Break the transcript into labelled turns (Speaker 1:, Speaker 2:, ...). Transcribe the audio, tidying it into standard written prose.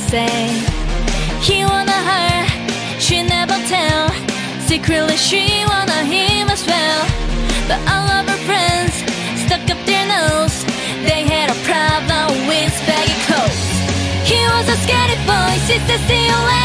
Speaker 1: say he wanna her, she never tell. Secretly she wanna him as well. But all of her friends stuck up their nose. They had a problem with baggy clothes. He was a scary boy, she said see you later.